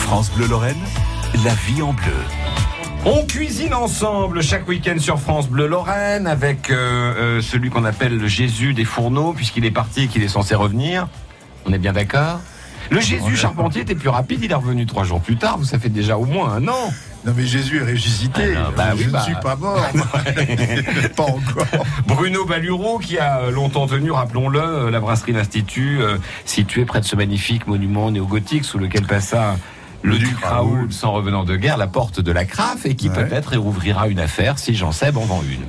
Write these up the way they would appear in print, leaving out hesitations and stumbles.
France Bleu Lorraine, la vie en bleu. On cuisine ensemble chaque week-end sur France Bleu Lorraine avec celui qu'on appelle le Jésus des fourneaux, puisqu'il est parti et qu'il est censé revenir. On est bien d'accord ? Le Jésus charpentier était plus rapide, il est revenu 3 jours plus tard. Ça fait déjà au moins 1 an. Non mais Jésus est ressuscité. Je ne suis pas mort. Pas encore. Bruno Balureau qui a longtemps tenu, rappelons-le, la brasserie l'Institut, située près de ce magnifique monument néo-gothique sous lequel passa le duc Raoul, sans revenant de guerre, la porte de la Crafe, et qui peut-être rouvrira une affaire si Jean Seb en vend une.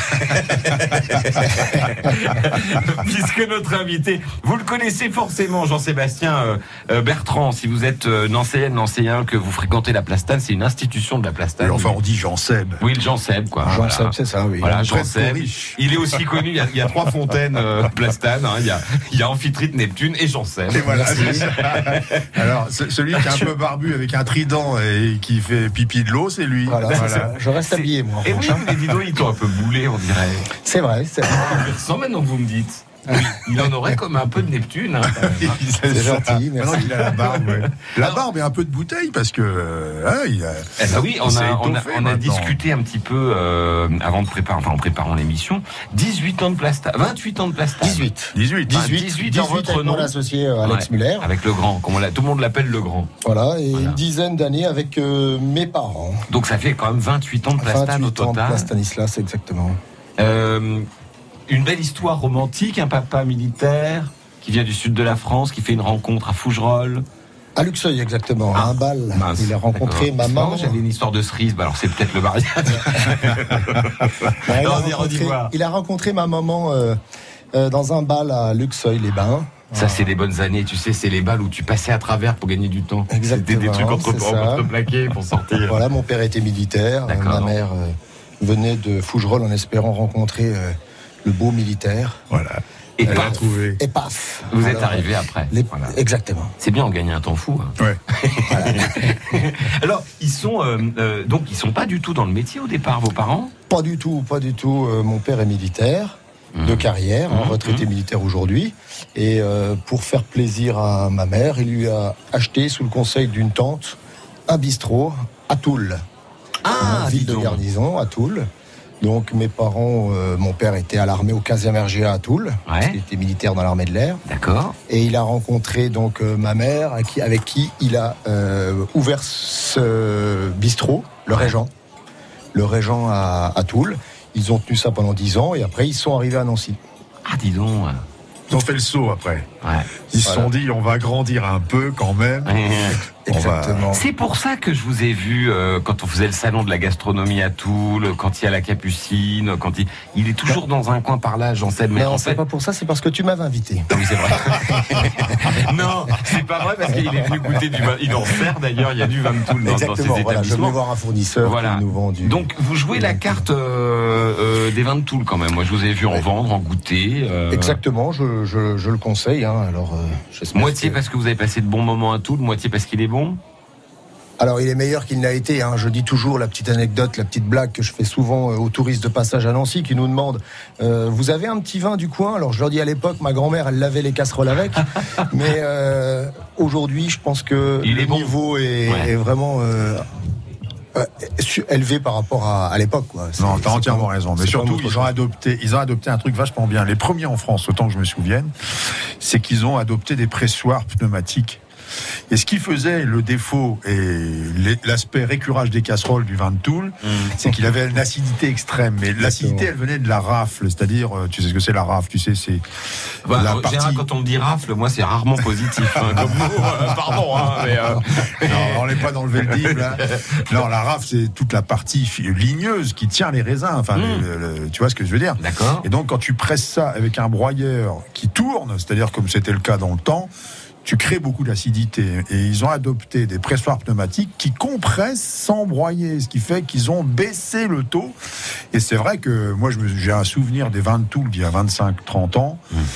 Puisque notre invité, vous le connaissez forcément, Jean-Sébastien Bertrand, si vous êtes Nancéen, que vous fréquentez la Plastane, c'est une institution de la Plastane. Enfin, on dit Jean Seb. Oui, le Jean Seb, quoi. Jean Seb, c'est ça, oui. Voilà, Jean Seb. Il est aussi connu, il y a 3 fontaines Plastane, hein. Il y a Amphitrite, Neptune et Jean Seb. Et voilà, alors, celui qui est un peu barbu avec un trident et qui fait pipi de l'eau, c'est lui. Voilà. Je reste habillé, moi. Et oui, mais dis donc, il t'ont un peu boulé, on dirait. C'est vrai. Sans maintenant que vous me dites. Oui, il en aurait comme un peu de Neptune. Hein, c'est gentil, merci. Maintenant qu'il a la barbe, La barbe et un peu de bouteille, parce que... oui, on a discuté un petit peu avant de préparer, en préparant l'émission. 18 ans de Plastane, 28 ans de Plastane. 18 dans votre nom. Mon associé Alex Muller. Avec le grand, tout le monde l'appelle le grand. Voilà, et une dizaine d'années avec mes parents. Donc ça fait quand même 28 ans de Plastane au total. 28 ans de Plastanislas, exactement. Une belle histoire romantique, un papa militaire qui vient du sud de la France, qui fait une rencontre à Fougerolles. À Luxeuil, exactement, à un bal. Mince, il a rencontré maman. J'avais une histoire de cerise, alors c'est peut-être le mariage. Il a rencontré ma maman dans un bal à Luxeuil-les-Bains. Ça, c'est des bonnes années, tu sais, c'est les balles où tu passais à travers pour gagner du temps. Exactement. C'était des trucs entreplaqués pour sortir. Voilà, mon père était militaire, ma mère venait de Fougerolles en espérant rencontrer le beau militaire. Voilà. Et paf, trouvé. Et paf. Vous êtes arrivé après. Voilà. Exactement. C'est bien, on gagne un temps fou. Hein. Ouais. Alors, ils sont pas du tout dans le métier au départ, vos parents ? Pas du tout. Mon père est militaire de carrière, retraité militaire aujourd'hui. Et pour faire plaisir à ma mère, il lui a acheté, sous le conseil d'une tante, un bistrot à Toul. Ville de garnison à Toul. Donc mes parents, mon père était à l'armée au 15e RGA à Toul, parce qu'il était militaire dans l'armée de l'air. D'accord. Et il a rencontré donc ma mère, avec qui il a ouvert ce bistrot, le Régent à Toul. Ils ont tenu ça pendant 10 ans et après ils sont arrivés à Nancy. Ah, dis donc. Ils ont fait le saut après. Ouais. Ils se sont dit, on va grandir un peu quand même. Exactement. C'est pour ça que je vous ai vu quand on faisait le salon de la gastronomie à Toul, quand il y a la Capucine, quand il est toujours dans un coin par là, j'en sais. Mais non, c'est pas pour ça, c'est parce que tu m'avais invité. Oui, c'est vrai. Non, c'est pas vrai parce qu'il est venu goûter du vin. Il en sert d'ailleurs, il y a du vin de Toul dans ses établissements. Je vais voir un fournisseur qui nous vend du... Donc vous jouez la carte des vins de Toul quand même. Moi je vous ai vu en vendre, en goûter. Exactement, je le conseille. Alors, moitié parce que vous avez passé de bons moments à Toul, moitié parce qu'il est bon. Alors il est meilleur qu'il n'a été. Je dis toujours la petite anecdote, la petite blague que je fais souvent aux touristes de passage à Nancy qui nous demandent vous avez un petit vin du coin? Alors je leur dis à l'époque, ma grand-mère elle lavait les casseroles avec. Mais aujourd'hui je pense que le niveau est vraiment élevé par rapport à l'époque, quoi. Non, t'as entièrement raison. Mais surtout, ils ont adopté un truc vachement bien. Les premiers en France, autant que je me souvienne, c'est qu'ils ont adopté des pressoirs pneumatiques. Et ce qui faisait le défaut et l'aspect récurage des casseroles du vin de Toul, c'est qu'il avait une acidité extrême. Mais l'acidité, elle venait de la rafle. C'est-à-dire, tu sais ce que c'est la rafle, tu sais, c'est la partie... Quand on me dit rafle, moi, c'est rarement positif. Comme mot, pardon. Non, on n'est pas dans le Veldiv, là. Non, la rafle, c'est toute la partie ligneuse qui tient les raisins. Enfin, tu vois ce que je veux dire? D'accord. Et donc, quand tu presses ça avec un broyeur qui tourne, c'est-à-dire comme c'était le cas dans le temps, tu crées beaucoup d'acidité. Et ils ont adopté des pressoirs pneumatiques qui compressent sans broyer, ce qui fait qu'ils ont baissé le taux. Et c'est vrai que moi, j'ai un souvenir des vins de Toul d'il y a 25-30 ans.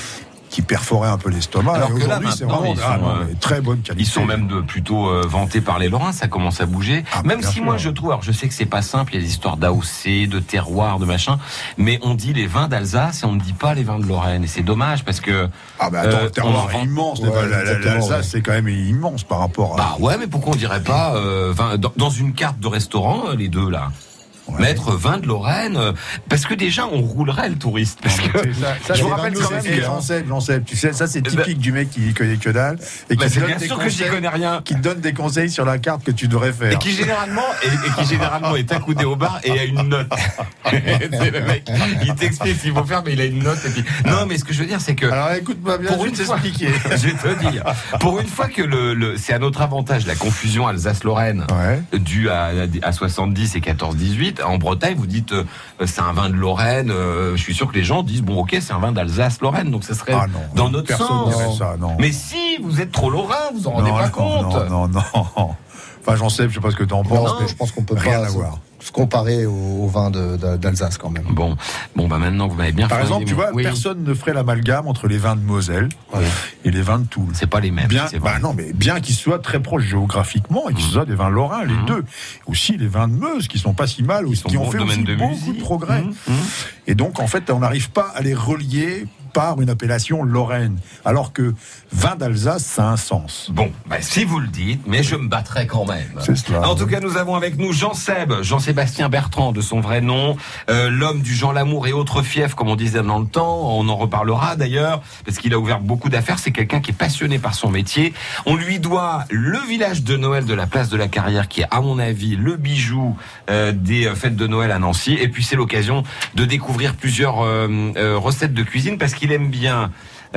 qui perforait un peu l'estomac. Alors et que là, aujourd'hui, c'est maintenant, vraiment très bonne qualité. Ils sont même plutôt vantés par les Lorrains, ça commence à bouger. Même si moi je trouve, alors je sais que c'est pas simple, il y a des histoires d'AOC, de terroir, de machin, mais on dit les vins d'Alsace et on ne dit pas les vins de Lorraine. Et c'est dommage parce que... Ah bah attends, le terroir est immense. L'Alsace, c'est quand même immense par rapport à... Bah ouais, mais pourquoi on dirait pas dans une carte de restaurant, les deux là mettre vin de Lorraine, parce que déjà on roulerait le touriste. Parce que je vous rappelle quand même que j'en sais, tu sais, ça c'est typique du mec qui connaît que dalle et qui donne des conseils, qui donne des conseils sur la carte que tu devrais faire. Et qui généralement est accoudé au bar et a une note. C'est le mec, il t'explique ce qu'il faut faire, mais il a une note. Et puis... Non, mais ce que je veux dire, c'est que. Alors écoute-moi bien, pour une fois, je vais te dire, pour une fois que c'est à notre avantage la confusion Alsace-Lorraine due à 70 et 14-18. En Bretagne, vous dites c'est un vin de Lorraine. Je suis sûr que les gens disent bon, ok, c'est un vin d'Alsace-Lorraine, donc ça serait dans notre sens. Ça, non. Mais si vous êtes trop lorrain, vous en rendez pas compte. Non. Enfin, j'en sais, je sais pas ce que tu en penses, mais je pense qu'on peut rien pas avoir. Se comparer au vin d'Alsace quand même. Bon, bah maintenant vous m'avez bien fait. Par exemple, tu vois, personne ne ferait l'amalgame entre les vins de Moselle et les vins de Toul. C'est pas les mêmes. Bien qu'ils soient très proches géographiquement et qu'ils soient des vins lorrains, les deux. Aussi les vins de Meuse qui sont pas si mal, qui ont fait aussi beaucoup de progrès. Et donc en fait, on n'arrive pas à les relier par une appellation lorraine, alors que vin d'Alsace, ça a un sens. Bon, si vous le dites, mais je me battrai quand même. C'est cela. En tout cas, nous avons avec nous Jean-Sébastien Bertrand, de son vrai nom, l'homme du Jean Lamour et autres fiefs, comme on disait dans le temps. On en reparlera d'ailleurs, parce qu'il a ouvert beaucoup d'affaires. C'est quelqu'un qui est passionné par son métier. On lui doit le village de Noël de la place de la Carrière, qui est, à mon avis, le bijou des fêtes de Noël à Nancy. Et puis, c'est l'occasion de découvrir plusieurs recettes de cuisine, parce qu'il aime bien...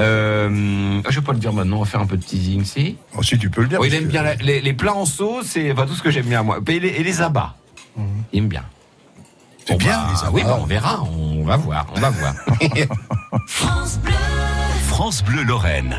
je vais pas le dire maintenant, on va faire un peu de teasing, si. Oh, si tu peux le dire. Il aime bien les plats en sauce, et tout ce que j'aime bien moi. Et les abats. Il aime bien. C'est bien, les abats. Oui, on verra, on va voir. France Bleu Lorraine.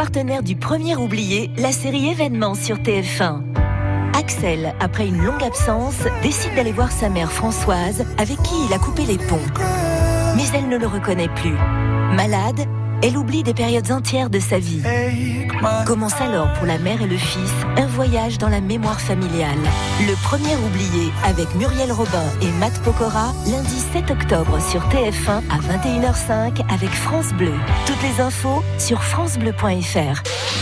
partenaire du Premier Oublié, la série événements sur TF1. Axel, après une longue absence, décide d'aller voir sa mère Françoise, avec qui il a coupé les ponts. Mais elle ne le reconnaît plus. Malade, elle oublie des périodes entières de sa vie. Commence alors pour la mère et le fils un voyage dans la mémoire familiale. Le Premier Oublié avec Muriel Robin et Matt Pokora, lundi 7 octobre sur TF1 à 21h05 avec France Bleu. Toutes les infos sur francebleu.fr.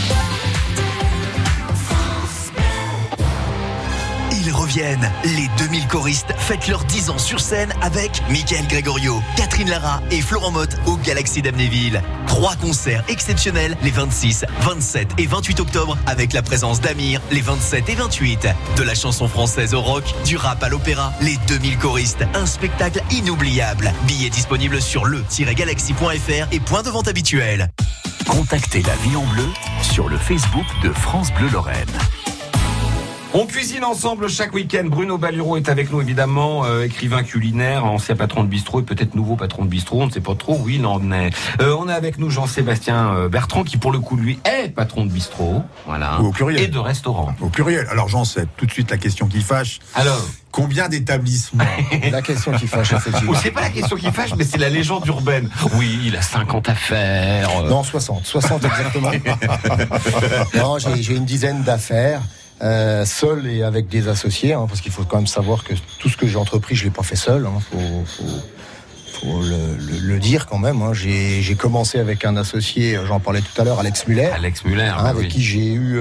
Ils reviennent, les 2000 choristes fêtent leurs 10 ans sur scène avec Michael Gregorio, Catherine Lara et Florent Motte au Galaxy d'Amnéville. 3 concerts exceptionnels les 26, 27 et 28 octobre avec la présence d'Amir les 27 et 28. De la chanson française au rock, du rap à l'opéra, les 2000 choristes, un spectacle inoubliable. Billets disponibles sur le-galaxy.fr et points de vente habituels. Contactez la Vie en Bleu sur le Facebook de France Bleu Lorraine. On cuisine ensemble chaque week-end. Bruno Balureau est avec nous, évidemment, écrivain culinaire, ancien patron de bistrot et peut-être nouveau patron de bistrot, on ne sait pas trop, oui, il en est. On est avec nous Jean-Sébastien Bertrand, qui pour le coup, lui, est patron de bistrot, voilà, au pluriel. Et de restaurant. Au pluriel. Alors Jean, c'est tout de suite la question qui fâche. Alors, combien d'établissements? La question qui fâche, effectivement. c'est pas la question qui fâche, mais c'est la légende urbaine. Oui, il a 50 affaires. Non, 60 exactement. Non, j'ai une dizaine d'affaires. Seul et avec des associés, parce qu'il faut quand même savoir que tout ce que j'ai entrepris, je l'ai pas fait seul. Faut le dire quand même. J'ai commencé avec un associé, j'en parlais tout à l'heure, Alex Muller. Avec qui j'ai eu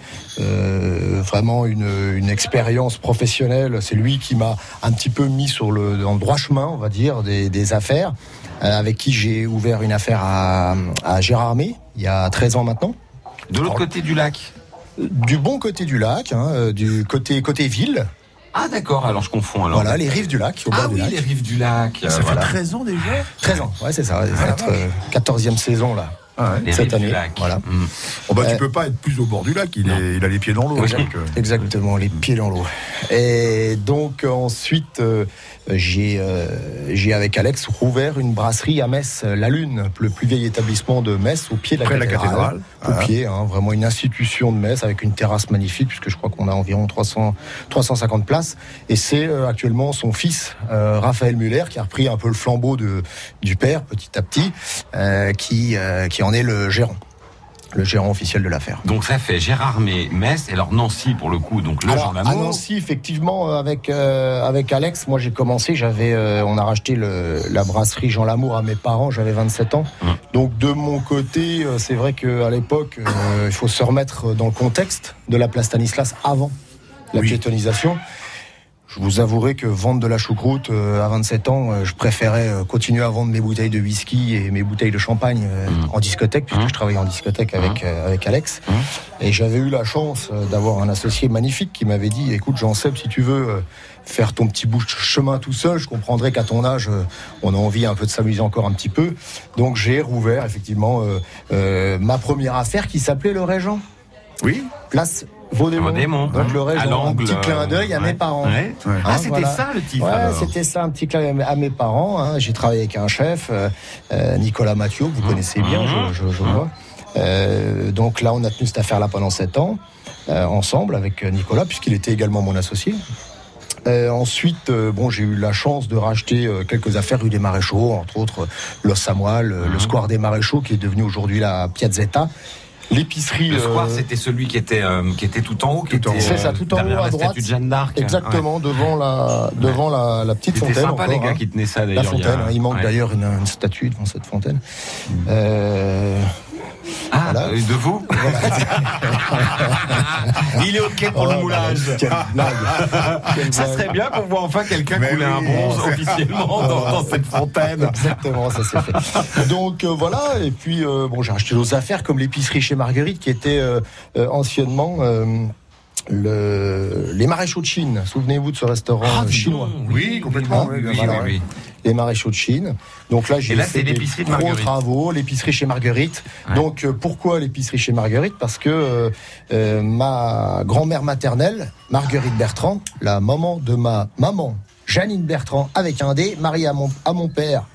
vraiment une expérience professionnelle. C'est lui qui m'a un petit peu mis dans le droit chemin, on va dire, des affaires. Avec qui j'ai ouvert une affaire à Gérardmer, il y a 13 ans maintenant. De l'autre côté du lac. Du bon côté du lac, du côté ville. Ah d'accord, alors je confonds. Alors. Voilà, les rives du lac. Les rives du lac. Ça fait 13 ans déjà 13 ans, ouais, c'est ça. Ça va être 14e saison là. Cette année. Voilà. Tu peux pas être plus au bord du lac, il a les pieds dans l'eau. Exactement, les pieds dans l'eau. Et donc ensuite, j'ai avec Alex rouvert une brasserie à Metz, La Lune, le plus vieil établissement de Metz, au pied de la cathédrale. Au pied, vraiment une institution de Metz avec une terrasse magnifique, puisque je crois qu'on a environ 350 places. Et c'est actuellement son fils, Raphaël Muller, qui a repris un peu le flambeau du père, petit à petit, qui en est le gérant officiel de l'affaire. Donc ça fait Gérardmer, Metz, et alors Nancy pour le coup, donc Jean Lamour. À Nancy, effectivement, avec Alex, moi j'ai commencé, on a racheté la brasserie Jean Lamour à mes parents, j'avais 27 ans. Donc de mon côté, c'est vrai qu'à l'époque, il faut se remettre dans le contexte de la place Stanislas avant la piétonisation. Je vous avouerai que vendre de la choucroute à 27 ans, je préférais continuer à vendre mes bouteilles de whisky et mes bouteilles de champagne en discothèque, puisque je travaillais en discothèque avec Alex. Et j'avais eu la chance d'avoir un associé magnifique qui m'avait dit, écoute Jean-Seb, si tu veux faire ton petit bout de chemin tout seul, je comprendrais qu'à ton âge, on a envie un peu de s'amuser encore un petit peu. Donc j'ai rouvert effectivement ma première affaire qui s'appelait Le Régent. Oui. Place Vaudémont. Donc le Régent, un petit clin d'œil à mes parents. C'était ça le titre. C'était ça, un petit clin d'œil à mes parents. J'ai travaillé avec un chef, Nicolas Mathieu, que vous connaissez bien, je vois. Donc là, on a tenu cette affaire-là pendant 7 ans, ensemble avec Nicolas, puisqu'il était également mon associé. Ensuite, j'ai eu la chance de racheter quelques affaires rue des Maréchaux, entre autres Los Samuel, le Square des Maréchaux, qui est devenu aujourd'hui la Piazzetta. L'épicerie. Le square, c'était celui qui était tout en haut, c'est ça, tout en haut à droite. La statue de Jeanne d'Arc. Exactement, devant la petite fontaine. C'était sympa les gars qui tenaient ça d'ailleurs. La fontaine, il manque d'ailleurs une statue devant cette fontaine. Voilà. De vous Il est OK pour le moulage. Ça serait bien qu'on voit enfin quelqu'un couler un bronze officiellement dans cette fontaine. Exactement, ça s'est fait. Donc voilà, et puis j'ai acheté d'autres affaires comme l'épicerie chez Marguerite qui était anciennement les Maréchaux de Chine. Souvenez-vous de ce restaurant chinois. Oui, complètement. Oui. Les Maréchaux de Chine. Donc là, j'ai fait des gros travaux, l'épicerie chez Marguerite. Ouais. Donc pourquoi l'épicerie chez Marguerite ? Parce que ma grand-mère maternelle, Marguerite Bertrand, la maman de ma maman, Janine Bertrand, avec un D, mariée à mon père,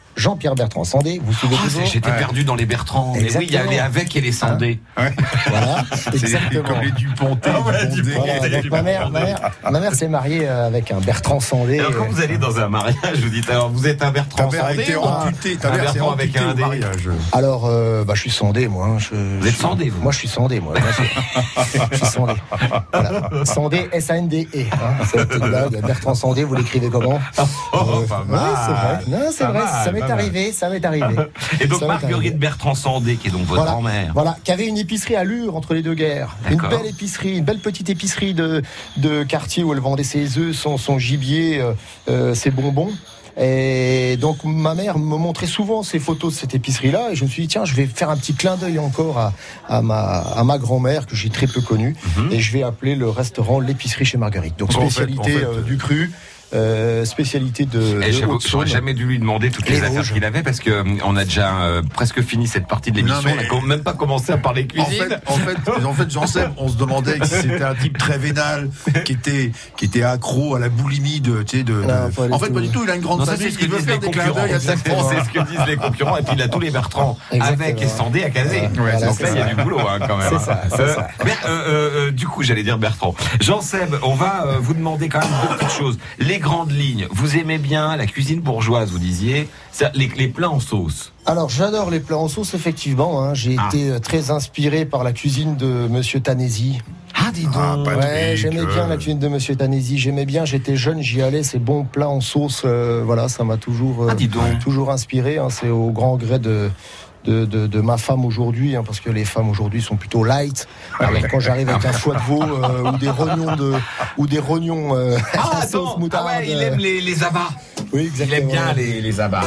Jean-Pierre Bertrand Sandé, vous vous souvenez toujours? J'étais perdu dans les Bertrand. Mais oui, il y a les avec et les Sandé. Voilà, C'est exactement. comme les Duponté. Voilà, donc ma mère s'est mariée avec un Bertrand Sandé. Alors quand vous allez dans un mariage, vous dites alors vous êtes un Bertrand Ta mère a Sandé été ou amputée. Ta un mère s'est Bertrand avec amputée un au D? mariage. Alors, je suis Sandé, moi. Vous êtes Sandé, vous? Moi, je suis Sandé, moi. Je suis Sandé. Voilà. Sandé, S-A-N-D-E. C'est la petite blague. Bertrand Sandé, vous l'écrivez comment? Pas mal. Oui, c'est vrai. Non, c'est Pas vrai. mal, Ça m'est pas mal. arrivé. Et donc Ça m'est arrivé. Marguerite Bertrand Sandé, qui est donc votre grand-mère. Voilà, qui avait une épicerie à Lure entre les deux guerres. D'accord. Une belle épicerie, une belle petite épicerie de quartier où elle vendait ses œufs, son gibier, ses bonbons. Et donc ma mère me montrait souvent ces photos de cette épicerie-là, et je me suis dit tiens, je vais faire un petit clin d'œil encore à ma grand-mère que j'ai très peu connue, et je vais appeler le restaurant l'épicerie chez Marguerite. Donc spécialité du cru. Spécialité de J'avoue que j'aurais jamais dû lui demander toutes les affaires qu'il avait parce que on a déjà presque fini cette partie de l'émission. Non, mais- On n'a même pas commencé à parler cuisine. En fait, Jean-Seb, on se demandait si c'était un type très vénal, qui était accro à la boulimie de. Non, pas du En fait, tout. pas du tout. Il a une grande Non, ça famille. c'est ce que Il veut disent faire les des clins concurrents. d'œil à sa Exactement, femme. c'est ce que disent les concurrents. Et puis il a tous les Bertrand Exactement. avec et Sandé à caser. Voilà, Donc c'est là, il y a ça. du boulot quand même. C'est ça, c'est ça. Du coup, j'allais dire Bertrand. Jean-Seb, on va vous demander quand même deux petites choses. Les grandes lignes. Vous aimez bien la cuisine bourgeoise, vous disiez. Les plats en sauce. Alors j'adore les plats en sauce, effectivement. Hein. J'ai été très inspiré par la cuisine de Monsieur Tanesi. Ah, dis donc. Patrick, Ouais, j'aimais bien la cuisine de Monsieur Tanesi. J'aimais bien, j'étais jeune, j'y allais. Ces bons plats en sauce, voilà, ça m'a toujours, dis donc. toujours inspiré. Hein. C'est au grand gré de ma femme aujourd'hui, hein, parce que les femmes aujourd'hui sont plutôt light. Alors quand j'arrive avec un foie de veau ou des rognons à sauce moutarde. Ah ouais, il aime les abats. Oui, Il exactement. aime bien les abats.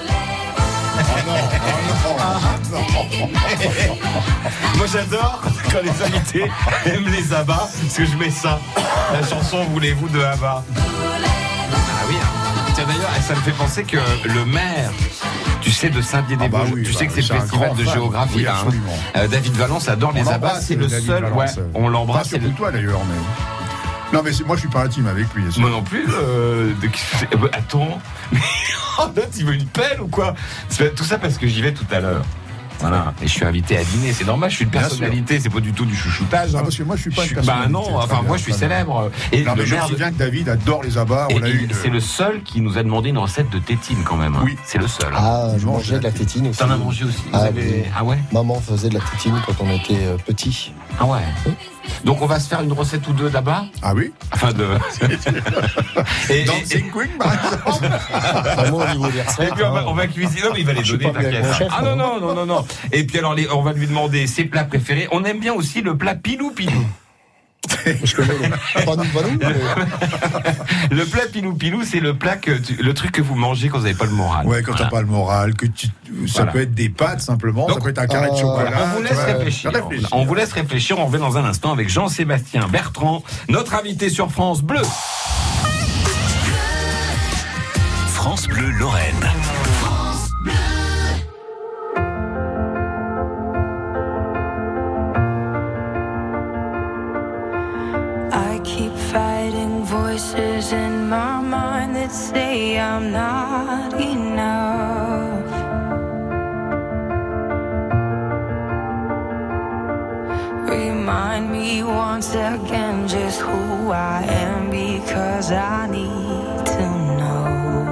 Moi j'adore quand les invités aiment les abats, parce que je mets ça. La chanson Voulez-vous de Abba. Ah oui. Tiens d'ailleurs, ça me fait penser que le maire, tu sais, de Saint-Dié-des-Vosges, tu sais que c'est le festival de géographie oui, là. absolument. David Valence adore les abats, c'est le David seul. Valence. Ouais, on l'embrasse. Pas surtout toi d'ailleurs, mais. Non, mais moi je suis pas intime avec lui. Moi non plus. Attends. Là, tu veux une pelle ou quoi? Tout ça parce que j'y vais tout à l'heure. Voilà. Et je suis invité à dîner, c'est normal, je suis une Bien personnalité, c'est pas du tout du chouchoutage. Ah, parce que moi je suis pas une Bah personnalité. non, enfin Très moi bien, je suis très bien. célèbre. Et Non, mais le je me maire de- souviens que David adore les abats. On a eu une- c'est le seul qui nous a demandé une recette de tétine quand même. Hein. Oui. C'est le seul. Ah, je mangeais de la tétine aussi. T'en as mangé aussi. Vous Ah, avez- oui. Ah ouais. Maman faisait de la tétine quand on était petit. Ah ouais. Donc on va se faire une recette ou deux d'abats. Ah oui. Enfin de. Dancing Queen, par exemple. Enfin, moi, au niveau des Et recettes. puis on va cuisiner. Non mais il va les Je suis donner, pas venu avec t'inquiète. mon chef, Ah moi. non. Et puis alors on va lui demander ses plats préférés. On aime bien aussi le plat pilou. Je connais les panou. Le plat pilou, c'est le plat le truc que vous mangez quand vous n'avez pas le moral. Ouais, quand Voilà. t'as pas le moral, ça Voilà. peut être des pâtes simplement, Donc, ça peut être un carré de chocolat. On vous laisse ouais, réfléchir. On vous laisse réfléchir. On revient dans un instant avec Jean-Sébastien Bertrand, notre invité sur France Bleu. France Bleu Lorraine. I keep fighting voices in my mind that say I'm not enough. Remind me once again just who I am, because I need to know.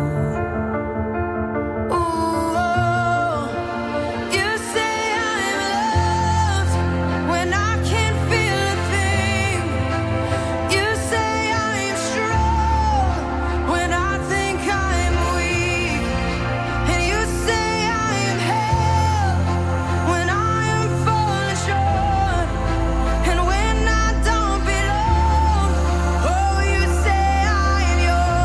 Ooh, you say I'm loved when I can't feel a thing. You say I'm strong when I think I'm weak. And you say I am held when I am falling short. And when I don't belong, oh, you say I am yours.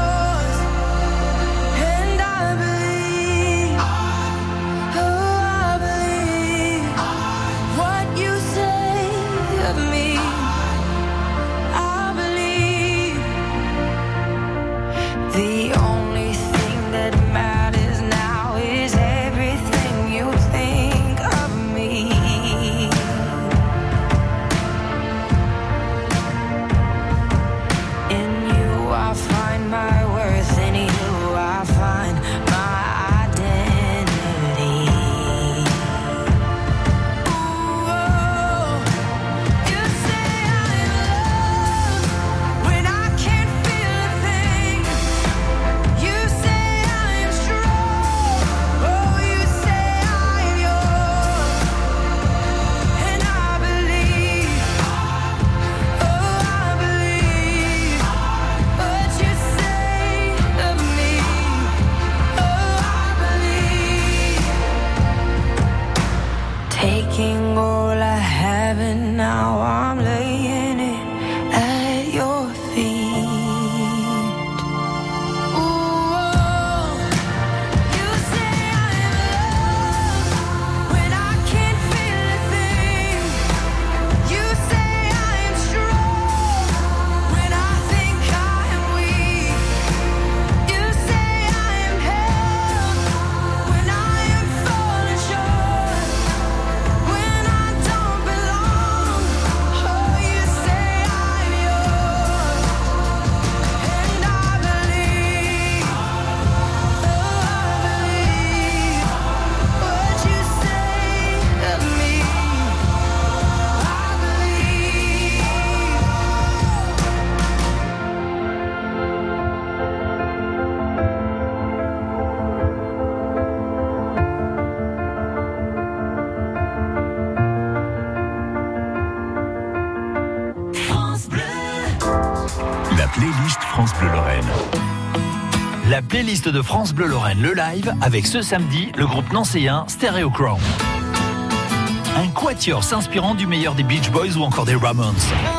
France Bleu Lorraine. La playlist de France Bleu Lorraine, le live, avec ce samedi, le groupe nancéen Stereochrome. Un quatuor s'inspirant du meilleur des Beach Boys ou encore des Ramones.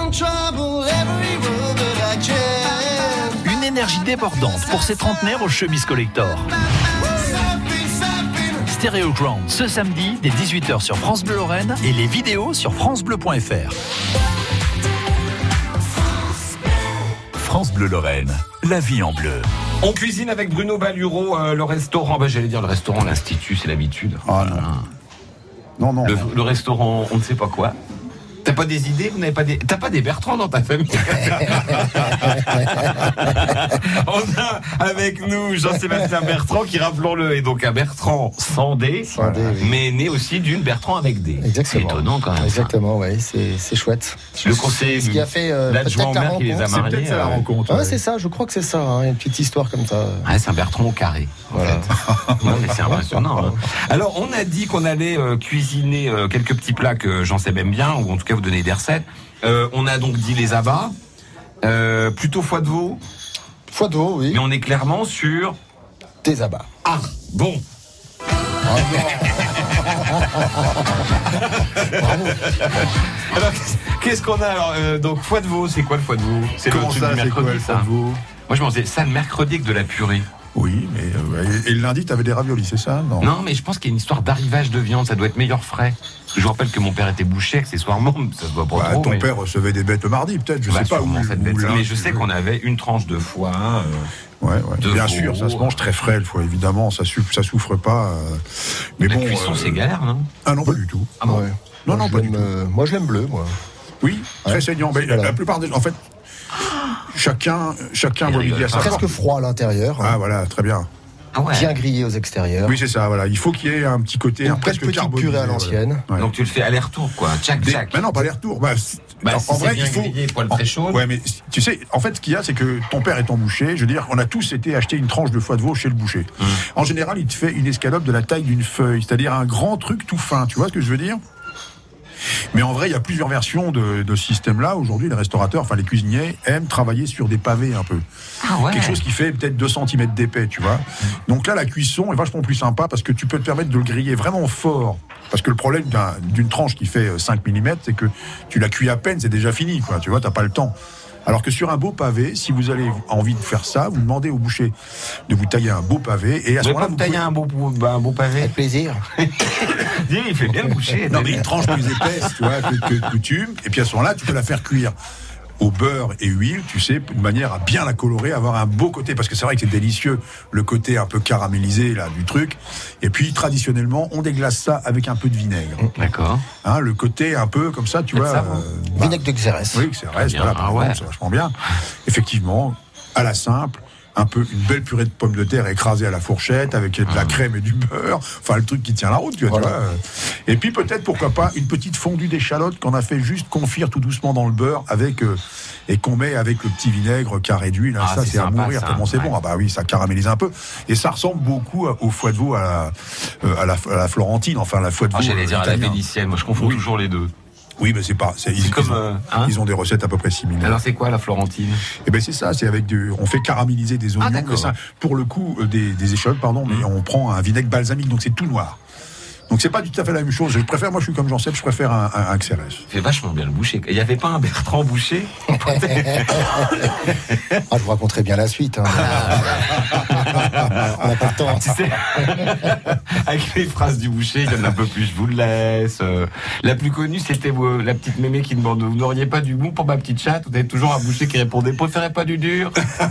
Une énergie débordante pour ces trentenaires aux chemises collector. Stereochrome, ce samedi, dès 18h sur France Bleu Lorraine et les vidéos sur francebleu.fr. France Bleu Lorraine, la vie en bleu. On cuisine avec Bruno Balureau, le restaurant, j'allais dire le restaurant, l'Institut, c'est l'habitude. Ah non. Non. Le restaurant, on ne sait pas quoi. T'as pas des idées? Vous n'avez pas des... T'as pas des Bertrand dans ta famille? On a avec nous Jean-Sébastien Bertrand qui, rappelons-le, est donc un Bertrand sans D, mais né aussi d'une Bertrand avec D. Exactement. C'est étonnant quand même. Exactement, oui, c'est chouette. Le conseiller, ce qui a fait l'adjoint au maire qui les a mariés. C'est peut-être ça la rencontre. Ouais, c'est ça, je crois que c'est ça, une petite histoire comme ça. Ouais, c'est un Bertrand au carré. Voilà. Non, mais c'est impressionnant. Hein. Alors, on a dit qu'on allait cuisiner quelques petits plats que j'en sais même bien, ou en tout cas vous donner des recettes. On a donc dit les abats, plutôt foie de veau. Foie de veau, oui. Mais on est clairement sur des abats. Ah, bon. Alors, qu'est-ce qu'on a alors, donc foie de veau, c'est quoi le foie de veau? C'est Comment le truc ça, du c'est quoi mercredi, le foie ça. de veau? Moi, je mangeais ça le mercredi avec de la purée. Oui, mais et le lundi, t'avais des raviolis, c'est ça? Non, mais je pense qu'il y a une histoire d'arrivage de viande, ça doit être meilleur frais. Je vous rappelle que mon père était boucher accessoirement, ça se voit pas trop. Ton mais... père recevait des bêtes le mardi, peut-être, je sais pas où. Mais je sais qu'on avait une tranche de foie. Ouais. Bien veau. sûr, ça se mange très frais le foie, évidemment, ça souffre pas. Mais la bon, cuisson, c'est galère, non? Ah non, pas du tout. Ah bon? Ouais. Non, pas du tout. Moi, je l'aime bleu, moi. Oui, très saignant. Mais voilà. la plupart des gens, en fait, chacun voit midi à sa porte. Presque froid à l'intérieur. Ah voilà, très bien. Ah ouais. Bien grillé aux extérieurs. Oui, c'est ça, voilà. Il faut qu'il y ait un petit côté presque presque carbonisé. purée à l'ancienne. Ouais. Donc tu le fais aller-retour, quoi. Tchac. Mais non, pas les retours. Si en vrai, bien il faut. grillé, poêle très chaude. Ouais, mais tu sais, en fait, ce qu'il y a, c'est que ton père étant boucher, je veux dire, on a tous été acheter une tranche de foie de veau chez le boucher. En général, il te fait une escalope de la taille d'une feuille, c'est-à-dire un grand truc tout fin. Tu vois ce que je veux dire? Mais en vrai, il y a plusieurs versions de ce système-là. Aujourd'hui, les restaurateurs, enfin les cuisiniers, aiment travailler sur des pavés un peu. Ah ouais. Quelque chose qui fait peut-être 2 cm d'épais, tu vois. Donc là, la cuisson est vachement plus sympa parce que tu peux te permettre de le griller vraiment fort. Parce que le problème d'une tranche qui fait 5 mm, c'est que tu la cuis à peine, c'est déjà fini, quoi. Tu vois, t'as pas le temps. Alors que sur un beau pavé, si vous avez envie de faire ça, vous demandez au boucher de vous tailler un beau pavé. Et à ce moment-là, vous tailler un beau pavé. Avec plaisir. Dis, il fait bien le boucher. Non, mais une tranche plus épaisse, tu vois, que coutume. Et puis à ce moment-là, tu peux la faire cuire au beurre et huile, tu sais, de manière à bien la colorer, avoir un beau côté, parce que c'est vrai que c'est délicieux, le côté un peu caramélisé là du truc. Et puis traditionnellement, on déglace ça avec un peu de vinaigre. D'accord. Hein, le côté un peu comme ça, tu vois. Vinaigre de Xérès. Oui, c'est vrai, voilà, par exemple, c'est vachement bien. Effectivement, à la simple. Un peu une belle purée de pommes de terre écrasée à la fourchette avec de la crème et du beurre, enfin le truc qui tient la route, tu vois. Et puis peut-être pourquoi pas une petite fondue d'échalotes qu'on a fait juste confire tout doucement dans le beurre avec et qu'on met avec le petit vinaigre carré d'huile. Ça c'est à mourir. Ça, comment c'est bon. Ah bah oui, ça caramélise un peu et ça ressemble beaucoup au foie de veau à la Florentine, enfin la foie de veau. J'allais dire à la vénitienne. Moi je confonds toujours les deux. Oui, mais c'est pas. Ils ont des recettes à peu près similaires. Alors c'est quoi la Florentine? Eh ben c'est ça. C'est avec on fait caraméliser des oignons. Mais ça, pour le coup, des échalotes, pardon. Mais on prend un vinaigre balsamique, donc c'est tout noir. Donc c'est pas tout à fait la même chose. Moi je suis comme Jean-Seb, je préfère un Xérès. C'est vachement bien le boucher. Il n'y avait pas un Bertrand Boucher? Je vous raconterai bien la suite. Hein. On n'a pas le temps. Tu sais, avec les phrases du boucher, il y en a un peu plus, je vous le laisse. La plus connue, c'était la petite mémé qui demande: vous n'auriez pas du goût pour ma petite chatte? Vous avez toujours un boucher qui répondait: préférez pas du dur.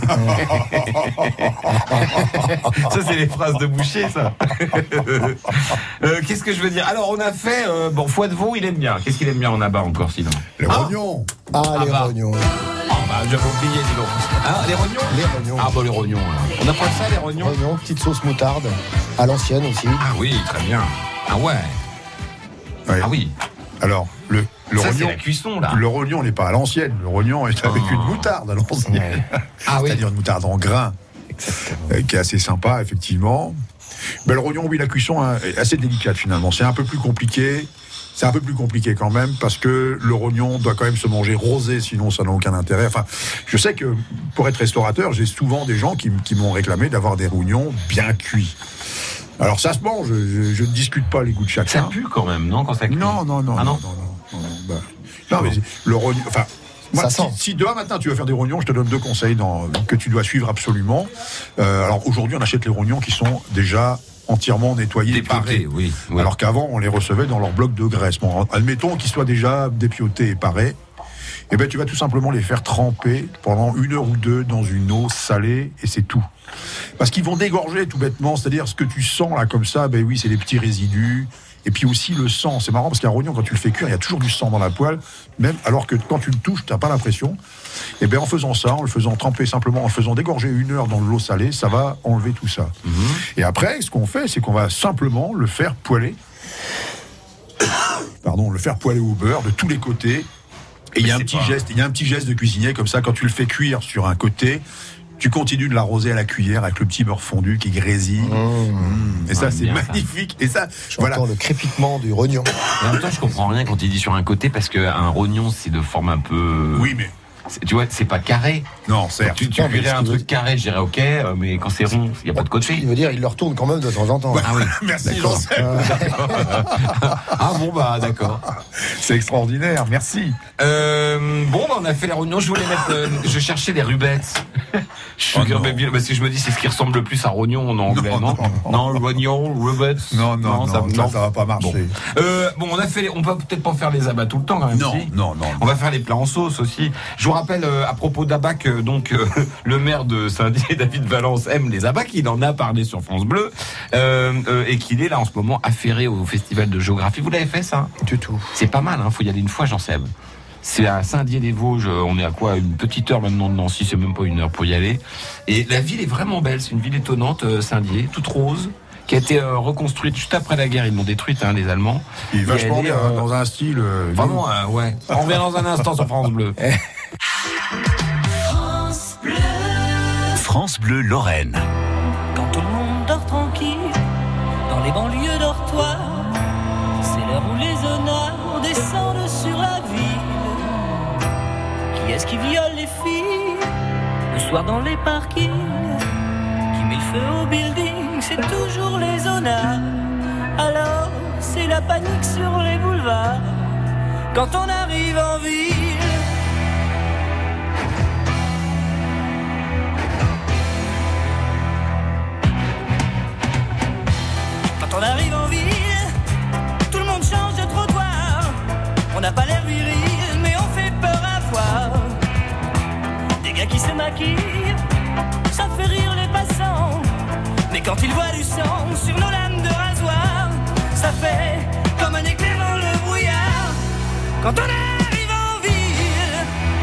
Ça, c'est les phrases de boucher, ça. Qu'est-ce que je veux dire? Alors, on a fait foie de veau, il aime bien. Qu'est-ce qu'il aime bien en abat encore, sinon? Les rognons. Les rognons. J'avais oublié, dis donc. Les rognons? Les rognons. Les rognons. On apprend ça, les rognons? Rognons, petite sauce moutarde, à l'ancienne aussi. Ah oui, très bien. Ah ouais. Ah oui. Alors, le ça, rognon, c'est la cuisson, là. Le rognon n'est pas à l'ancienne. Le rognon est avec une moutarde à l'ancienne. C'est-à-dire une moutarde en grains. Qui est assez sympa, effectivement. Ben, le rognon, oui, la cuisson est assez délicate, finalement. C'est un peu plus compliqué. c'est un peu plus compliqué quand même, parce que le rognon doit quand même se manger rosé, sinon ça n'a aucun intérêt. Enfin, je sais que pour être restaurateur, j'ai souvent des gens qui m'ont réclamé d'avoir des rognons bien cuits. Alors ça se mange, je ne discute pas les goûts de chacun. Ça pue quand même, non, quand ça cuit? Non. Mais le rognon, enfin... Moi, si demain matin tu veux faire des rognons, je te donne 2 conseils que tu dois suivre absolument. Alors aujourd'hui, on achète les rognons qui sont déjà entièrement nettoyés, dépiotés, oui. Alors qu'avant, on les recevait dans leur bloc de graisse. Bon, admettons qu'ils soient déjà dépiotés et parés. Eh ben, tu vas tout simplement les faire tremper pendant 1 heure ou 2 dans une eau salée, et c'est tout. Parce qu'ils vont dégorger tout bêtement, c'est-à-dire ce que tu sens là comme ça, ben oui, c'est des petits résidus. Et puis aussi le sang, c'est marrant parce qu'un rognon, quand tu le fais cuire, il y a toujours du sang dans la poêle, même alors que quand tu le touches, tu n'as pas l'impression. Et bien en faisant ça, en le faisant tremper simplement, en le faisant dégorger 1 heure dans de l'eau salée, ça va enlever tout ça. Et après, ce qu'on fait, c'est qu'on va simplement le faire poêler. Le faire poêler au beurre de tous les côtés. Et il y a un petit geste de cuisinier comme ça, quand tu le fais cuire sur un côté, tu continues de l'arroser à la cuillère avec le petit beurre fondu qui grésille. Et ça, c'est magnifique. Et ça, j'entends le crépitement du rognon. En même temps, je comprends rien quand il dit sur un côté, parce qu'un rognon, c'est de forme un peu... Oui, mais... Tu vois, c'est pas carré. Non, certes. Tu cuirais un truc carré, je dirais ok, mais quand c'est rond, il n'y a pas de côté. Il veut dire, il le retourne quand même de temps en temps. Ah oui. Merci, Jean-Seb. D'accord. C'est extraordinaire, merci. On a fait les rognons. Je voulais mettre. Je cherchais des rubettes. Sugar baby, parce que je me dis c'est ce qui ressemble le plus à rognon en anglais, non, rognon, rubettes. Non, ça va pas marcher. On a fait. On peut peut-être pas faire les abats tout le temps quand même. Non. On va faire les plats en sauce aussi. Je vous rappelle à propos d'abats que le maire de Saint-Dié, David Valence, aime les abats. Il en a parlé sur France Bleu et qu'il est là en ce moment affairé au festival de géographie. Vous l'avez fait ça? Du tout. C'est pas mal. Faut y aller une fois, Jean-Seb. C'est à Saint-Dié-des-Vosges, on est à quoi? Une petite heure maintenant de Nancy, c'est même pas 1 heure pour y aller. Et la ville est vraiment belle, c'est une ville étonnante, Saint-Dié, toute rose, qui a été reconstruite juste après la guerre. Ils l'ont détruite, les Allemands. Il est vachement bien, dans un style... Vraiment, ouais. On revient dans un instant sur France Bleu. France Bleu. France Bleu Lorraine. Quand tout le monde dort tranquille, dans les banlieues dortoirs, c'est l'heure où les honneurs descendent sur la ville. Qui est-ce qui viole les filles le soir dans les parkings? Qui met le feu au building? C'est toujours les honneurs. Alors c'est la panique sur les boulevards quand on arrive en ville. Quand on arrive en ville, tout le monde change de trottoir. On n'a pas l'air viril, mais on fait peur à voir. Des gars qui se maquillent, ça fait rire les passants. Mais quand ils voient du sang sur nos lames de rasoir, ça fait comme un éclair dans le brouillard. Quand on arrive en ville,